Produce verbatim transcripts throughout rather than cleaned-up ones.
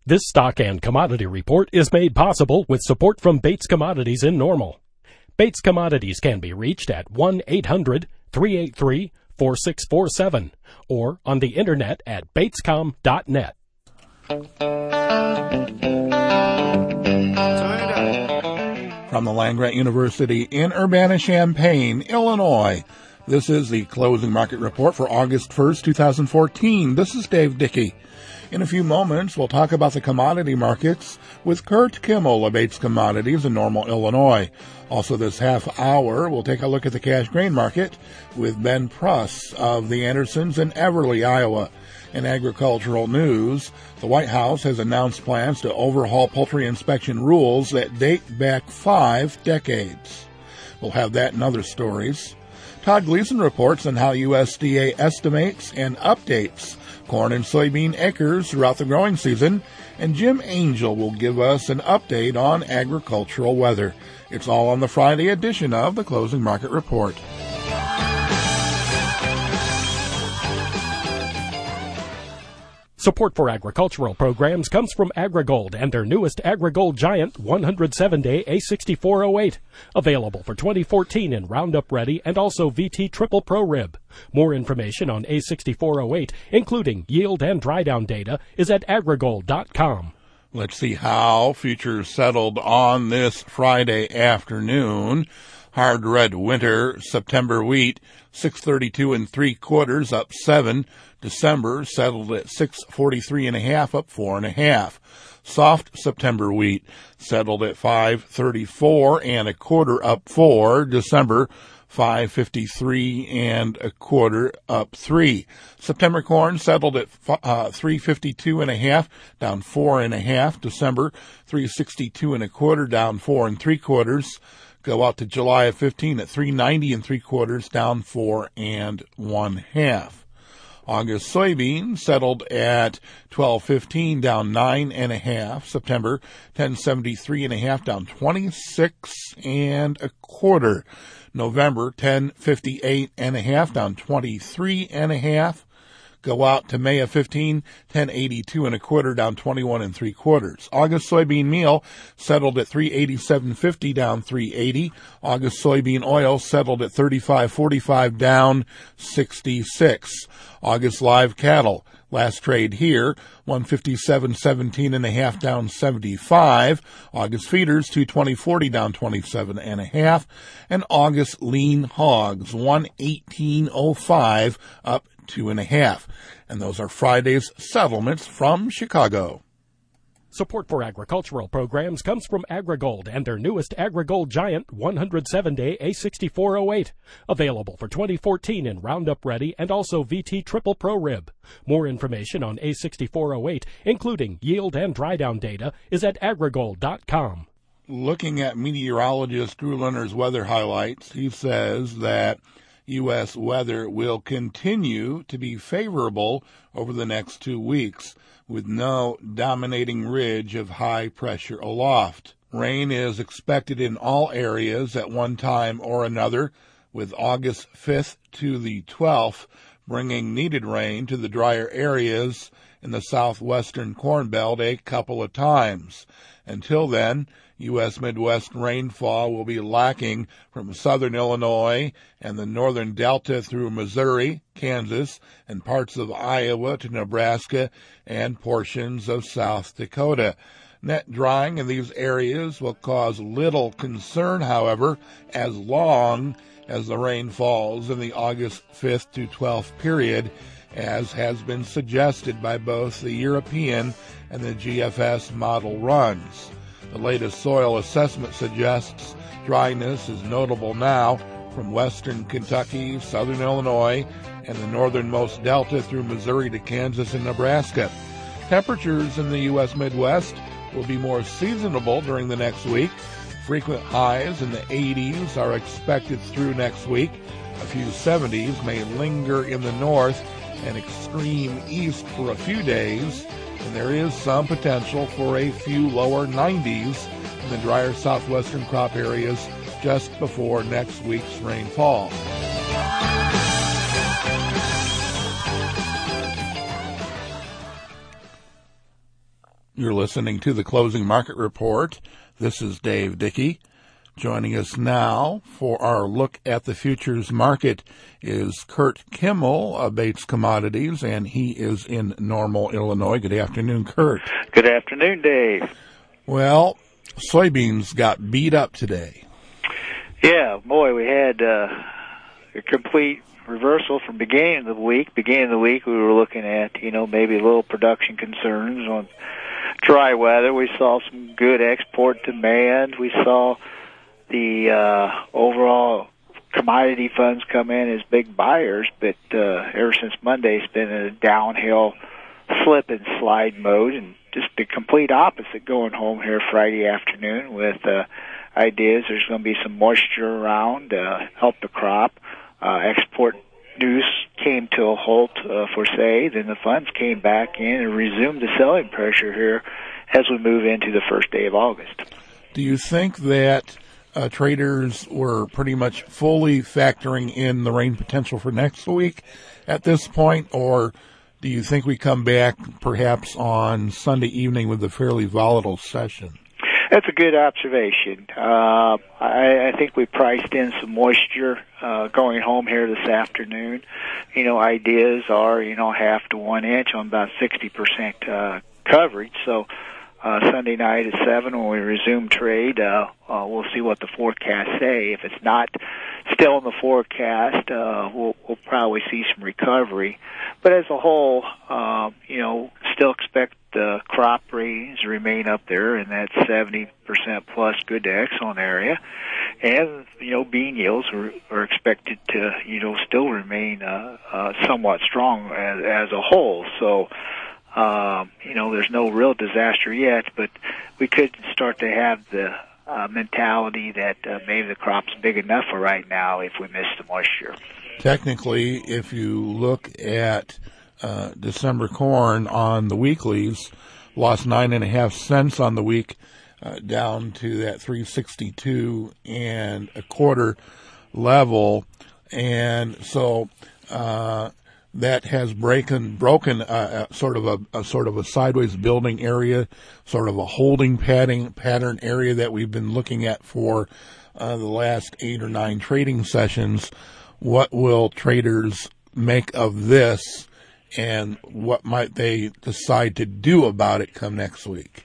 This stock and commodity report is made possible with support from Bates Commodities in Normal. Bates Commodities can be reached at one eight hundred, three eight three, four six four seven or on the internet at batescom dot net. From the Land-Grant University in Urbana-Champaign, Illinois, this is the closing market report for August first, two thousand fourteen. This is Dave Dickey. In a few moments, we'll talk about the commodity markets with Kurt Kimmel of Bates Commodities in Normal, Illinois. Also this half hour, we'll take a look at the cash grain market with Ben Pruss of the Andersons in Everly, Iowa. In agricultural news, the White House has announced plans to overhaul poultry inspection rules that date back five decades. We'll have that and other stories. Todd Gleason reports on how U S D A estimates and updates corn and soybean acres throughout the growing season, and Jim Angel will give us an update on agricultural weather. It's all on the Friday edition of the Closing Market Report. Support for agricultural programs comes from AgriGold and their newest AgriGold Giant one hundred seven day A sixty-four oh eight, available for twenty fourteen in Roundup Ready and also V T Triple Pro Rib. More information on A sixty-four oh eight, including yield and dry down data, is at agrigold dot com. Let's see how futures settled on this Friday afternoon. Hard red winter September wheat six thirty-two and three quarters, up seven. December settled at six forty-three and a half, up four and a half. Soft September wheat settled at five thirty-four and a quarter, up four. December five fifty-three and a quarter, up three. September corn settled at uh, three fifty-two and a half, down four and a half. December three sixty-two and a quarter, down four and three quarters. Go out to July of fifteen at three ninety and three quarters, down four and one half. August soybean settled at twelve fifteen, down nine and a half. September ten seventy-three and a half, down twenty-six and a quarter. November ten fifty-eight and a half, down twenty-three and a half. Go out to May of fifteen, ten eighty-two and a quarter, down twenty-one and three quarters. August soybean meal settled at three eighty-seven fifty, down three eighty. August soybean oil settled at thirty-five forty-five, down sixty-six. August live cattle, last trade here, one fifty-seven seventeen and a half, down seventy-five. August feeders, two twenty forty, down twenty-seven and a half. And August lean hogs, one eighteen oh five, up two and a half. And those are Friday's settlements from Chicago. Support for agricultural programs comes from AgriGold and their newest AgriGold Giant one hundred seven day A sixty-four oh eight, available for twenty fourteen in Roundup Ready and also V T Triple Pro Rib. More information on A sixty-four oh eight, including yield and dry down data, is at agrigold dot com. Looking at meteorologist Drew Leonard's weather highlights, he says that U S weather will continue to be favorable over the next two weeks, with no dominating ridge of high pressure aloft. Rain is expected in all areas at one time or another, with August fifth to the twelfth bringing needed rain to the drier areas in the southwestern Corn Belt a couple of times. Until then, U S Midwest rainfall will be lacking from southern Illinois and the northern Delta through Missouri, Kansas, and parts of Iowa to Nebraska and portions of South Dakota. Net drying in these areas will cause little concern, however, as long as the rain falls in the August fifth to twelfth period, as has been suggested by both the European and the G F S model runs. The latest soil assessment suggests dryness is notable now from western Kentucky, southern Illinois, and the northernmost Delta through Missouri to Kansas and Nebraska. Temperatures in the U S Midwest will be more seasonable during the next week. Frequent highs in the eighties are expected through next week. A few seventies may linger in the north and extreme east for a few days, and there is some potential for a few lower nineties in the drier southwestern crop areas just before next week's rainfall. You're listening to the Closing Market Report. This is Dave Dickey. Joining us now for our look at the futures market is Kurt Kimmel of Bates Commodities, and he is in Normal, Illinois. Good afternoon, Kurt. Good afternoon, Dave. Well, soybeans got beat up today. Yeah, boy, we had uh, a complete reversal from beginning of the week. Beginning of the week, we were looking at, you know, maybe a little production concerns on dry weather. We saw some good export demand. We saw the uh, overall commodity funds come in as big buyers, but uh, ever since Monday, it's been a downhill slip and slide mode, and just the complete opposite going home here Friday afternoon with uh, ideas there's going to be some moisture around, uh, help the crop. Uh, export news came to a halt uh, for say, then the funds came back in and resumed the selling pressure here as we move into the first day of August. Do you think that Uh, traders were pretty much fully factoring in the rain potential for next week at this point, or do you think we come back perhaps on Sunday evening with a fairly volatile session? That's a good observation. Uh, I, I think we priced in some moisture uh, going home here this afternoon. You know, ideas are, you know, half to one inch on about sixty percent uh, coverage, so Uh, Sunday night at seven when we resume trade, uh, uh, we'll see what the forecasts say. If it's not still in the forecast, uh, we'll, we'll probably see some recovery. But as a whole, uh, you know, still expect the crop ratings to remain up there in that seventy percent plus good to excellent area. And, you know, bean yields are, are expected to, you know, still remain uh, uh, somewhat strong as, as a whole. So, Um, you know, there's no real disaster yet, but we could start to have the uh, mentality that uh, maybe the crop's big enough for right now if we miss the moisture. Technically, if you look at uh, December corn on the weeklies, lost nine and a half cents on the week, uh, down to that three sixty-two and a quarter level, and so uh, that has broken broken uh, sort of a, a sort of a sideways building area, sort of a holding padding pattern area that we've been looking at for uh, the last eight or nine trading sessions. What will traders make of this, and what might they decide to do about it come next week?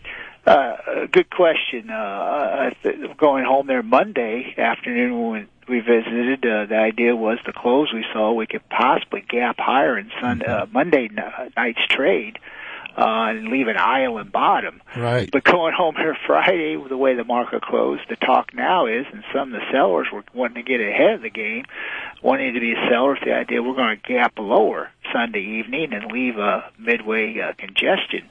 Uh, good question. Uh, going home there Monday afternoon when we visited, uh, the idea was the close we saw, we could possibly gap higher in Sunday, uh, Monday night's trade uh, and leave an island bottom. Right. But going home here Friday, the way the market closed, the talk now is, and some of the sellers were wanting to get ahead of the game, wanting to be a seller with the idea we're going to gap lower Sunday evening and leave a midway uh, congestion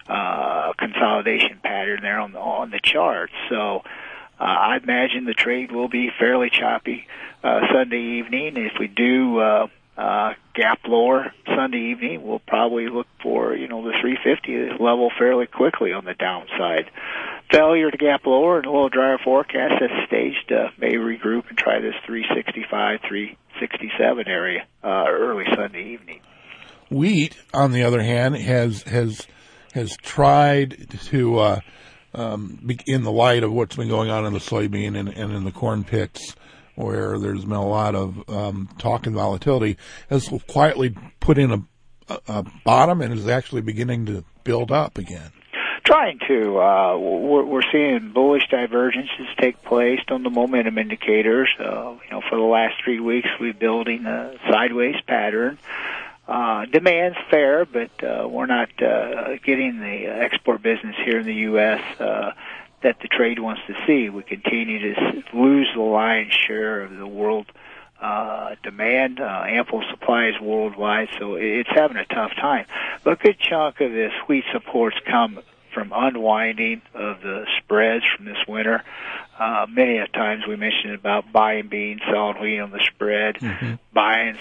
uh, consolidation pattern there on the, on the chart. So Uh, I imagine the trade will be fairly choppy uh, Sunday evening. If we do uh, uh, gap lower Sunday evening, we'll probably look for, you know, the three fifty level fairly quickly on the downside. Failure to gap lower and a little drier forecast at staged uh, may regroup and try this three sixty-five, three sixty-seven area uh, early Sunday evening. Wheat, on the other hand, has has has tried to. Uh, Um, in the light of what's been going on in the soybean and, and in the corn pits, where there's been a lot of um, talk and volatility, has quietly put in a, a, a bottom and is actually beginning to build up again. Trying to. Uh, we're, we're seeing bullish divergences take place on the momentum indicators. Uh, you know, for the last three weeks, we're building a sideways pattern. Uh, demand's fair, but uh, we're not uh, getting the export business here in the U S uh, that the trade wants to see. We continue to lose the lion's share of the world uh, demand, uh, ample supplies worldwide, so it's having a tough time. But a good chunk of this wheat supports come from unwinding of the spreads from this winter. Uh, many a times we mentioned about buying beans, selling wheat on the spread, mm-hmm. buying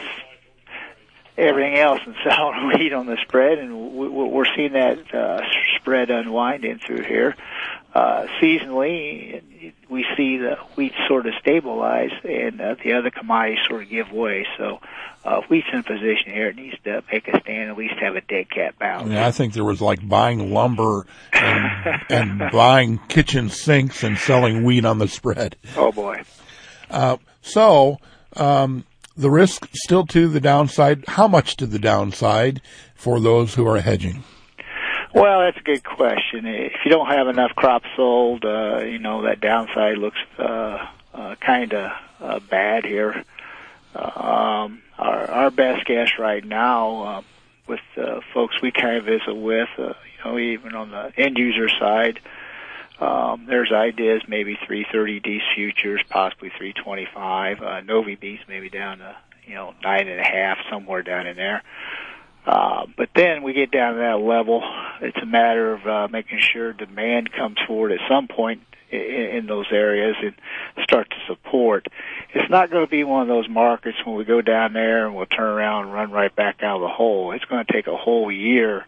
everything else and selling wheat on the spread, and we're seeing that uh, spread unwinding through here. uh, seasonally, we see the wheat sort of stabilize and uh, the other commodities sort of give way. So uh, wheat's in position here. It needs to make a stand, at least have a dead cat bounce. I mean, I think there was like buying lumber and, and buying kitchen sinks and selling wheat on the spread. Oh, boy. Uh, so um, the risk still to the downside. How much to the downside for those who are hedging? Well, that's a good question. If you don't have enough crops sold, uh, you know, that downside looks uh, uh, kind of uh, bad here. Um, our, our best guess right now uh, with uh, folks we kind of visit with, uh, you know, even on the end user side, um, there's ideas maybe three thirty D futures, possibly three twenty-five. Uh, Novi Beast maybe down to, you know, nine and a half, somewhere down in there. Uh, but then we get down to that level. It's a matter of uh, making sure demand comes forward at some point in, in those areas and start to support. It's not going to be one of those markets when we go down there and we'll turn around and run right back out of the hole. It's going to take a whole year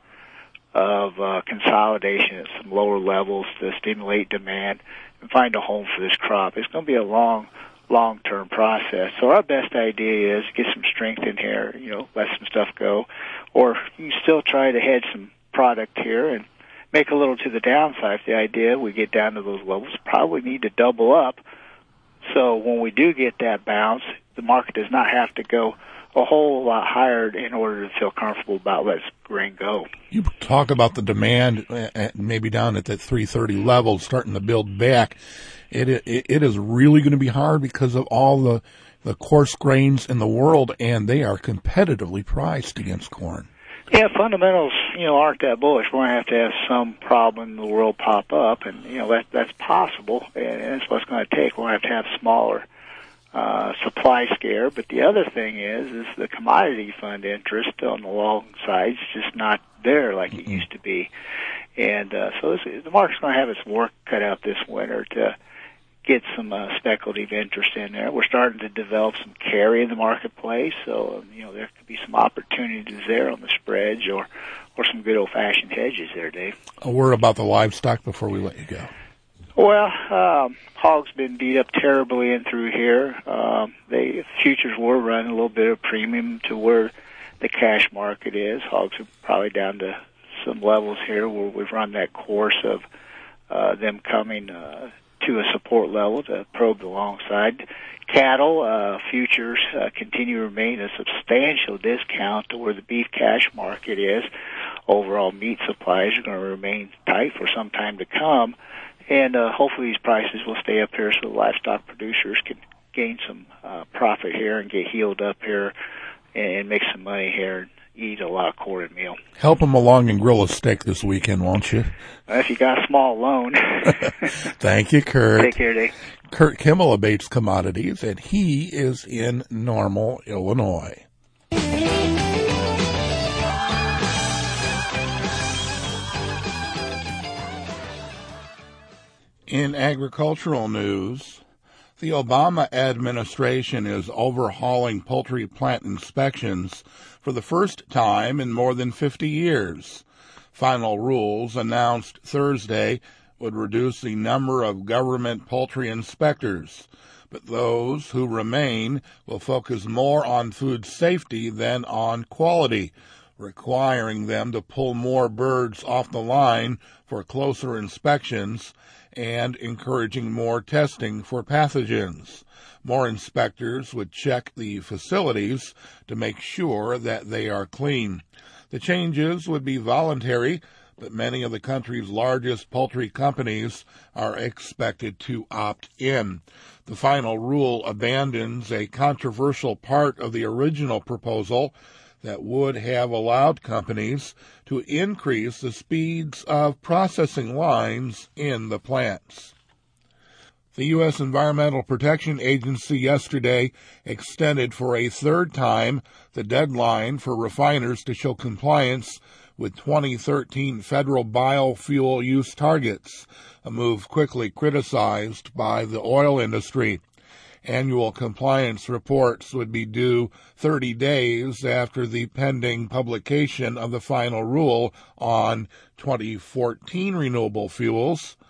of uh, consolidation at some lower levels to stimulate demand and find a home for this crop. It's going to be a long long-term process. So our best idea is get some strength in here, you know, let some stuff go, or you can still try to hedge some product here and make a little to the downside. The idea we get down to those levels, probably need to double up. So when we do get that bounce, the market does not have to go a whole lot higher in order to feel comfortable about letting grain go. You talk about the demand at maybe down at that three thirty level, starting to build back. It, it it is really going to be hard because of all the the coarse grains in the world, and they are competitively priced against corn. Yeah, fundamentals, you know, aren't that bullish. We're going to have to have some problem in the world pop up, and, you know, that that's possible, and that's what's going to take. We're going to have to have smaller uh, supply scare. But the other thing is, is the commodity fund interest on the long side is just not there like it used to be. And uh, so this, the market's going to have its work cut out this winter to get some uh, speculative interest in there. We're starting to develop some carry in the marketplace, so um, you know there could be some opportunities there on the spreads or or some good old-fashioned hedges there, Dave. A word about the livestock before we let you go. Well, um, hog's been beat up terribly in through here. Um, they futures were running a little bit of premium to where the cash market is. Hogs are probably down to some levels here where we've run that course of uh, them coming uh, to a support level to probe the long side. Cattle uh, futures uh, continue to remain a substantial discount to where the beef cash market is. Overall meat supplies are going to remain tight for some time to come, and uh, hopefully these prices will stay up here so the livestock producers can gain some uh, profit here and get healed up here and make some money here and eat a lot of corn and meal. Help them along and grill a steak this weekend, won't you? If you got a small loan. Thank you, Kurt. Take care, Dave. Kurt Kimmel of Bates Commodities, and he is in Normal, Illinois. In agricultural news, the Obama administration is overhauling poultry plant inspections for the first time in more than fifty years. Final rules announced Thursday would reduce the number of government poultry inspectors, but those who remain will focus more on food safety than on quality, requiring them to pull more birds off the line for closer inspections and encouraging more testing for pathogens. More inspectors would check the facilities to make sure that they are clean. The changes would be voluntary, but many of the country's largest poultry companies are expected to opt in. The final rule abandons a controversial part of the original proposal that would have allowed companies to increase the speeds of processing lines in the plants. The U S Environmental Protection Agency yesterday extended for a third time the deadline for refiners to show compliance with twenty thirteen federal biofuel use targets, a move quickly criticized by the oil industry. Annual compliance reports would be due thirty days after the pending publication of the final rule on twenty fourteen renewable fuels.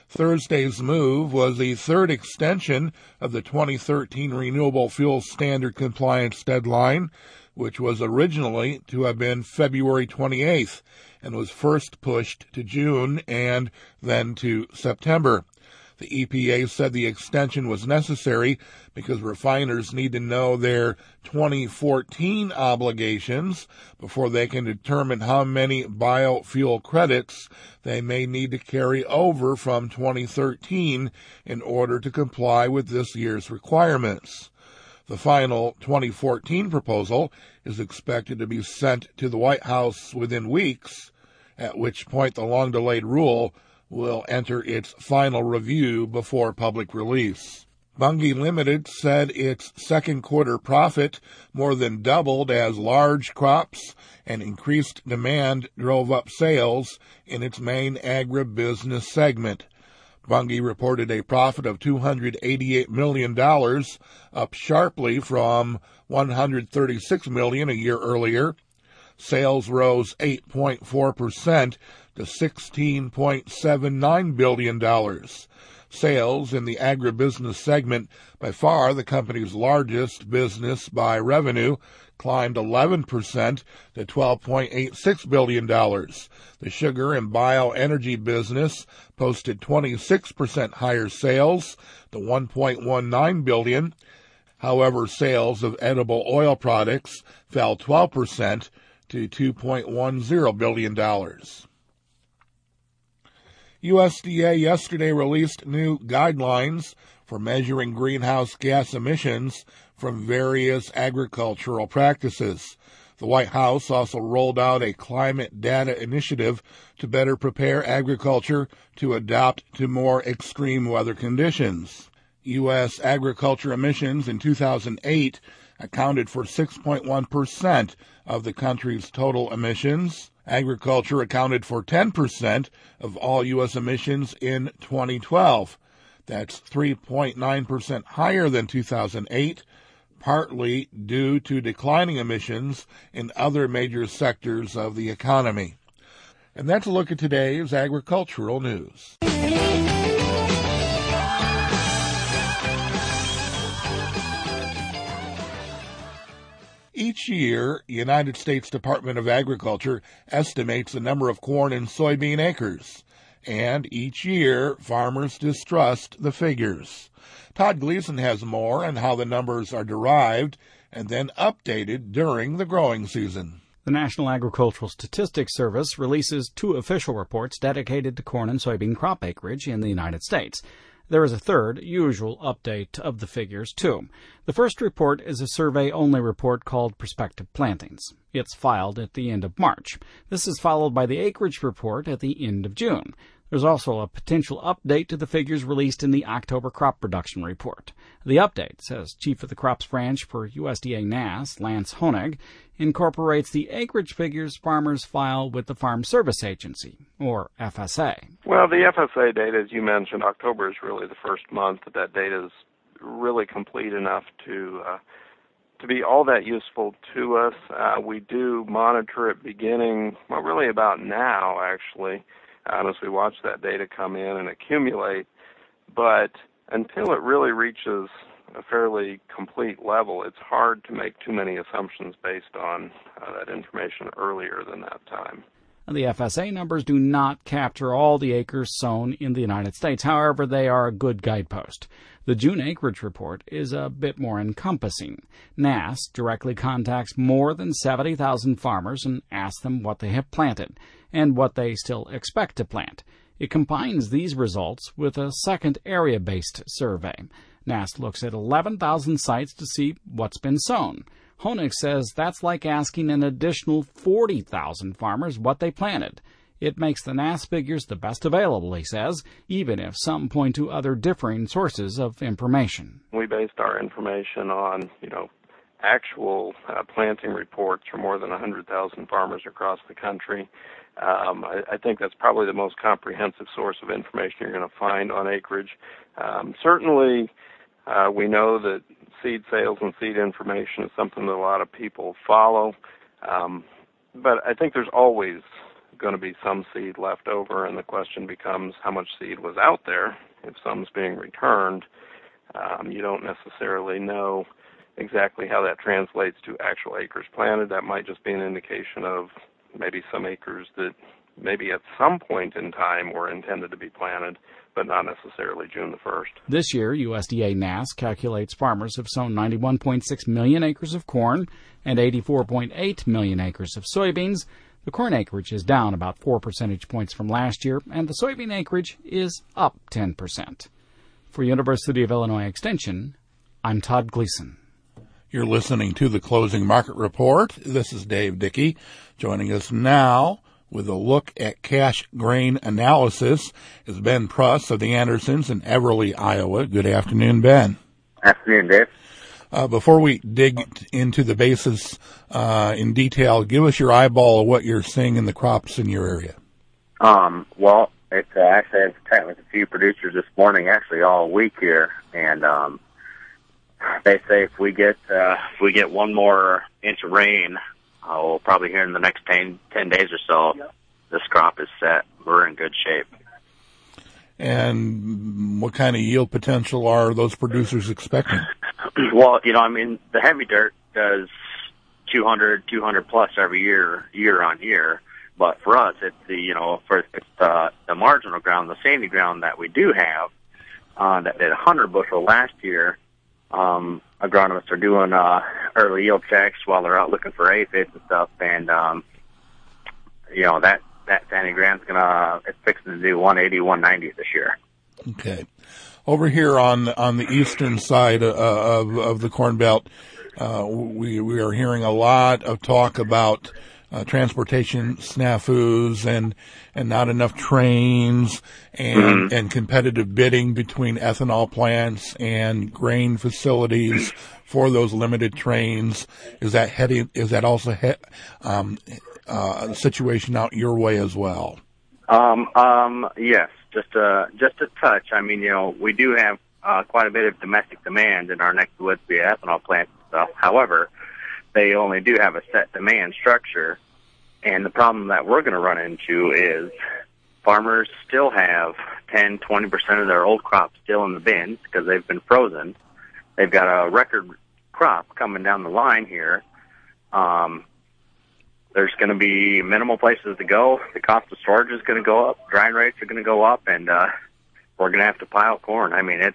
Thursday's move was the third extension of the twenty thirteen Renewable Fuel Standard compliance deadline, which was originally to have been February twenty-eighth and was first pushed to June and then to September. The E P A said the extension was necessary because refiners need to know their twenty fourteen obligations before they can determine how many biofuel credits they may need to carry over from twenty thirteen in order to comply with this year's requirements. The final twenty fourteen proposal is expected to be sent to the White House within weeks, at which point the long-delayed rule will enter its final review before public release. Bunge Limited said its second quarter profit more than doubled as large crops and increased demand drove up sales in its main agribusiness segment. Bunge reported a profit of two hundred eighty-eight million dollars, up sharply from one hundred thirty-six million dollars a year earlier. Sales rose eight point four percent to sixteen point seven nine billion dollars. Sales in the agribusiness segment, by far the company's largest business by revenue, climbed eleven percent to twelve point eight six billion dollars. The sugar and bioenergy business posted twenty-six percent higher sales to one point one nine billion dollars. However, sales of edible oil products fell twelve percent to two point one zero billion dollars. U S D A yesterday released new guidelines for measuring greenhouse gas emissions from various agricultural practices. The White House also rolled out a climate data initiative to better prepare agriculture to adapt to more extreme weather conditions. U S agriculture emissions in two thousand eight accounted for six point one percent of the country's total emissions. Agriculture accounted for ten percent of all U S emissions in twenty twelve. That's three point nine percent higher than two thousand eight, partly due to declining emissions in other major sectors of the economy. And that's a look at today's agricultural news. Each year, the United States Department of Agriculture estimates the number of corn and soybean acres, and each year, farmers distrust the figures. Todd Gleason has more on how the numbers are derived and then updated during the growing season. The National Agricultural Statistics Service releases two official reports dedicated to corn and soybean crop acreage in the United States. There is a third, usual update of the figures, too. The first report is a survey-only report called Prospective Plantings. It's filed at the end of March. This is followed by the acreage report at the end of June. There's also a potential update to the figures released in the October crop production report. The update, says Chief of the Crops Branch for U S D A N A S, Lance Honig, incorporates the acreage figures farmers file with the Farm Service Agency, or F S A. Well, the F S A data, as you mentioned, October is really the first month that that data is really complete enough to uh, to be all that useful to us. Uh, we do monitor it beginning, well, really about now, actually, uh, as we watch that data come in and accumulate. But until it really reaches a fairly complete level, it's hard to make too many assumptions based on uh, that information earlier than that time. The F S A numbers do not capture all the acres sown in the United States. However, they are a good guidepost. The June acreage report is a bit more encompassing. N A S directly contacts more than seventy thousand farmers and asks them what they have planted and what they still expect to plant. It combines these results with a second area-based survey. N A S looks at eleven thousand sites to see what's been sown. Honig says that's like asking an additional forty thousand farmers what they planted. It makes the N A S figures the best available, he says, even if some point to other differing sources of information. We based our information on, you know, actual uh, planting reports from more than one hundred thousand farmers across the country. Um, I, I think that's probably the most comprehensive source of information you're going to find on acreage. Um, certainly, uh, we know that seed sales and seed information is something that a lot of people follow, um, but I think there's always going to be some seed left over, and the question becomes how much seed was out there. If some's being returned, um, you don't necessarily know exactly how that translates to actual acres planted. That might just be an indication of maybe some acres that maybe at some point in time were intended to be planted, but not necessarily June the first. This year, U S D A N A S calculates farmers have sown ninety-one point six million acres of corn and eighty-four point eight million acres of soybeans. The corn acreage is down about four percentage points from last year, and the soybean acreage is up ten percent. For University of Illinois Extension, I'm Todd Gleason. You're listening to the Closing Market Report. This is Dave Dickey. Joining us now with a look at cash grain analysis is Ben Pruss of the Andersons in Everly, Iowa. Good afternoon, Ben. Afternoon, Dave. Uh, before we dig into the basis uh, in detail, give us your eyeball of what you're seeing in the crops in your area. Um, well, it's uh, actually I've talked with a few producers this morning, actually all week here, and um, they say if we get uh, if we get one more inch of rain, uh, we'll probably here in the next ten, ten days or so, this crop is set. We're in good shape. And what kind of yield potential are those producers expecting? Well, you know, I mean, the heavy dirt does two hundred, two hundred plus every year, year on year. But for us, it's the, you know, for it's the, the marginal ground, the sandy ground that we do have, uh, that did one hundred bushel last year. Um, agronomists are doing, uh, early yield checks while they're out looking for aphids and stuff. And, um, you know, that, that sandy ground's gonna, it's fixing to do one eighty, one ninety this year. Okay. Over here on on the eastern side uh, of of the Corn Belt, uh, we we are hearing a lot of talk about uh, transportation snafus and and not enough trains and mm-hmm. and competitive bidding between ethanol plants and grain facilities for those limited trains. Is that heading? Is that also he, um, uh, a situation out your way as well? Um. Um. Yes. Just a, just a touch. I mean, you know, we do have uh, quite a bit of domestic demand in our neck of the woods via ethanol plants and stuff. However, they only do have a set demand structure. And the problem that we're going to run into is farmers still have ten, twenty percent of their old crop still in the bins because they've been frozen. They've got a record crop coming down the line here. Um, There's going to be minimal places to go. The cost of storage is going to go up. Drying rates are going to go up, and uh, we're going to have to pile corn. I mean, it's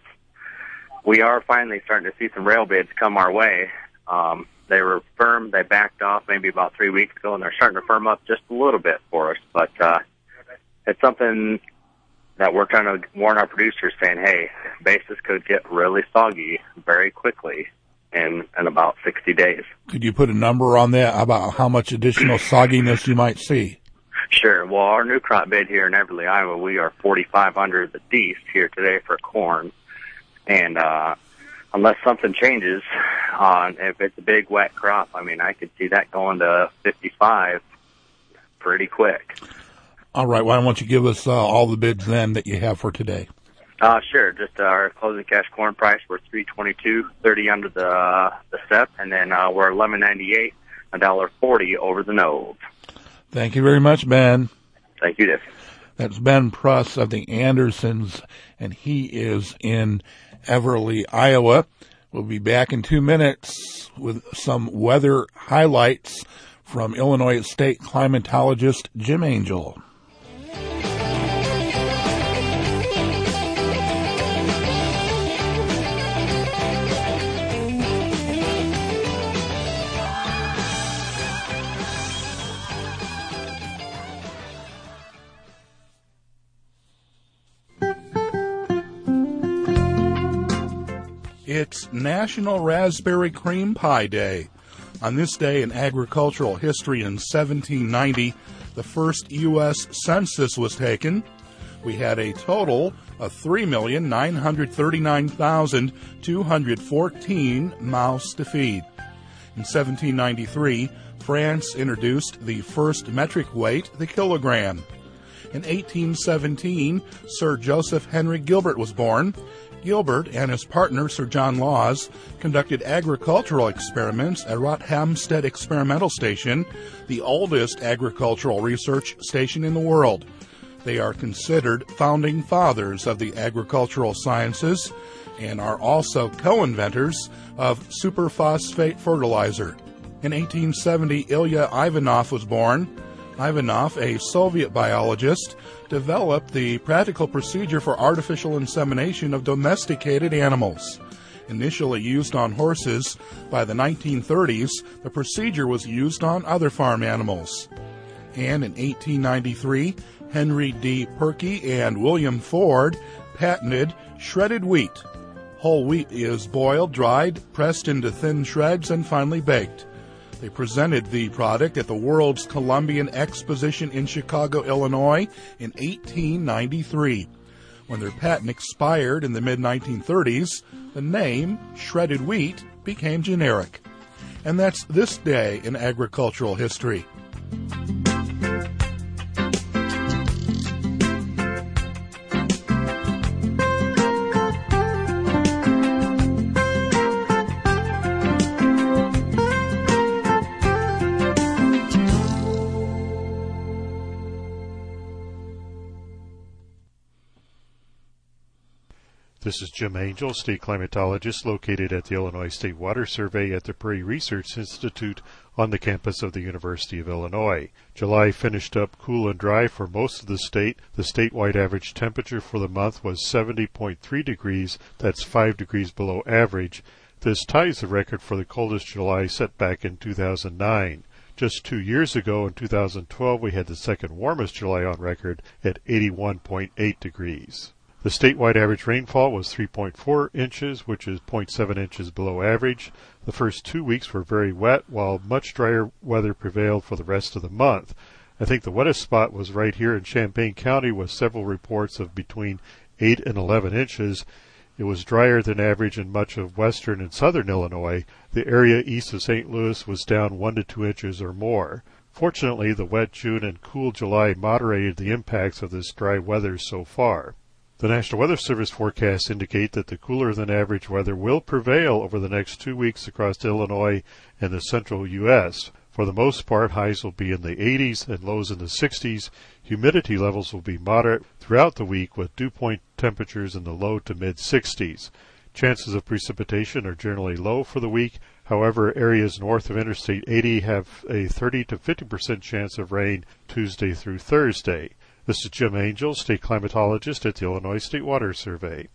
we are finally starting to see some rail bids come our way. Um, they were firm. They backed off maybe about three weeks ago, and they're starting to firm up just a little bit for us. But uh, it's something that we're trying to warn our producers, saying, hey, basis could get really soggy very quickly. In, in about sixty days. Could you put a number on that about how much additional sogginess you might see? Sure. Well, our new crop bid here in Everly, Iowa, we are forty-five hundred the east here today for corn. And uh, unless something changes, uh, if it's a big wet crop, I mean, I could see that going to fifty-five pretty quick. All right. Why don't you give us uh, all the bids then that you have for today? Uh, sure. Just uh, our closing cash corn price, we're three twenty-two thirty under the uh, the S E P, and then uh, we're eleven ninety-eight, a dollar forty over the nose. Thank you very much, Ben. Thank you, Dave. That's Ben Pruss of the Andersons, and he is in Everly, Iowa. We'll be back in two minutes with some weather highlights from Illinois State climatologist Jim Angel. It's National Raspberry Cream Pie Day. On this day in agricultural history in seventeen ninety, the first U S census was taken. We had a total of three million nine hundred thirty-nine thousand two hundred fourteen mouths to feed. In seventeen ninety-three, France introduced the first metric weight, the kilogram. In eighteen seventeen, Sir Joseph Henry Gilbert was born. Gilbert and his partner, Sir John Laws, conducted agricultural experiments at Rothamsted Experimental Station, the oldest agricultural research station in the world. They are considered founding fathers of the agricultural sciences and are also co-inventors of superphosphate fertilizer. In eighteen seventy, Ilya Ivanov was born. Ivanov, a Soviet biologist, developed the practical procedure for artificial insemination of domesticated animals. Initially used on horses, by the nineteen thirties, the procedure was used on other farm animals. And in eighteen ninety-three, Henry D. Perky and William Ford patented shredded wheat. Whole wheat is boiled, dried, pressed into thin shreds, and finally baked. They presented the product at the World's Columbian Exposition in Chicago, Illinois in eighteen ninety-three. When their patent expired in the mid nineteen thirties, the name shredded wheat became generic. And that's this day in agricultural history. This is Jim Angel, state climatologist located at the Illinois State Water Survey at the Prairie Research Institute on the campus of the University of Illinois. July finished up cool and dry for most of the state. The statewide average temperature for the month was seventy point three degrees. That's five degrees below average. This ties the record for the coldest July set back in two thousand nine. Just two years ago, in two thousand twelve, we had the second warmest July on record at eighty-one point eight degrees. The statewide average rainfall was three point four inches, which is zero point seven inches below average. The first two weeks were very wet, while much drier weather prevailed for the rest of the month. I think the wettest spot was right here in Champaign County, with several reports of between eight and eleven inches. It was drier than average in much of western and southern Illinois. The area east of Saint Louis was down one to two inches or more. Fortunately, the wet June and cool July moderated the impacts of this dry weather so far. The National Weather Service forecasts indicate that the cooler-than-average weather will prevail over the next two weeks across Illinois and the central U S. For the most part, highs will be in the eighties and lows in the sixties. Humidity levels will be moderate throughout the week, with dew point temperatures in the low to mid-sixties. Chances of precipitation are generally low for the week. However, areas north of Interstate eighty have a thirty to fifty percent chance of rain Tuesday through Thursday. This is Jim Angel, state climatologist at the Illinois State Water Survey.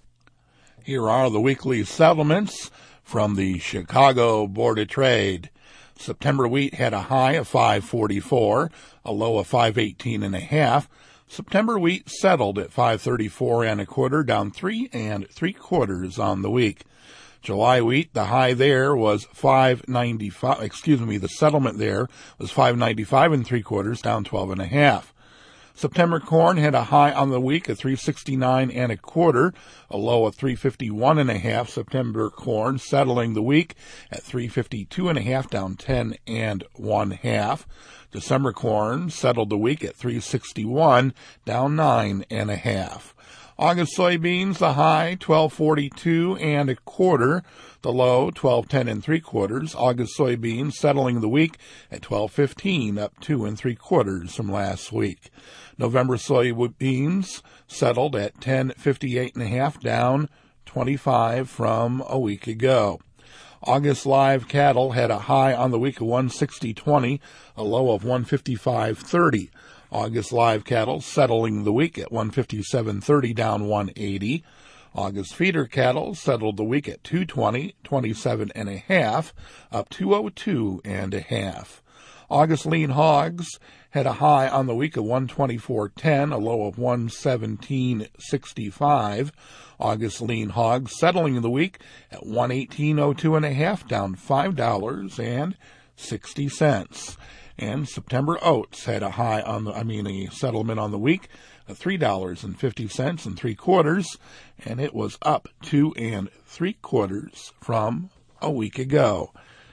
Here are the weekly settlements from the Chicago Board of Trade. September wheat had a high of five forty-four, a low of five eighteen and a half. September wheat settled at five thirty-four and a quarter, down three and three quarters on the week. July wheat, the high there was five ninety-five. Excuse me, the settlement there was five ninety-five and three quarters, down twelve and a half. September corn had a high on the week of three sixty-nine and a quarter, a low of three fifty-one and a half. September corn settling the week at three fifty-two and a half, down ten and one half. December corn settled the week at three sixty-one, down nine and a half. August soybeans, the high twelve forty-two and a quarter, the low twelve ten and three quarters. August soybeans settling the week at twelve fifteen, up two and three quarters from last week. November soybeans settled at ten fifty-eight and a half, down twenty-five from a week ago. August live cattle had a high on the week of one sixty twenty, a low of one fifty-five thirty. August live cattle settling the week at one fifty-seven thirty, down one eighty. August feeder cattle settled the week at two twenty twenty-seven and a half, up two oh two and a half. August lean hogs had a high on the week of one twenty-four ten, a low of one seventeen sixty-five. August lean hogs settling the week at one eighteen oh two and a half, down five dollars and sixty cents. And September oats had a high on the, I mean, a settlement on the week of three dollars and fifty cents and three quarters, and it was up two and three quarters from a week ago.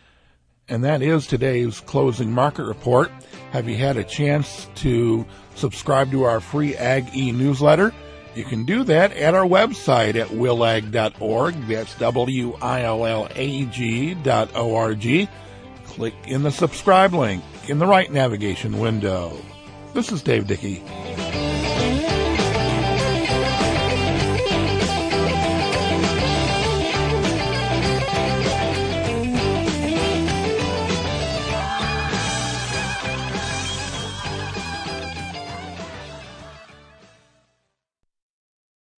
And that is today's closing market report. Have you had a chance to subscribe to our free Ag E newsletter? You can do that at our website at willag dot org. That's W I L L A G dot O R G. Click in the subscribe link in the right navigation window. This is Dave Dickey.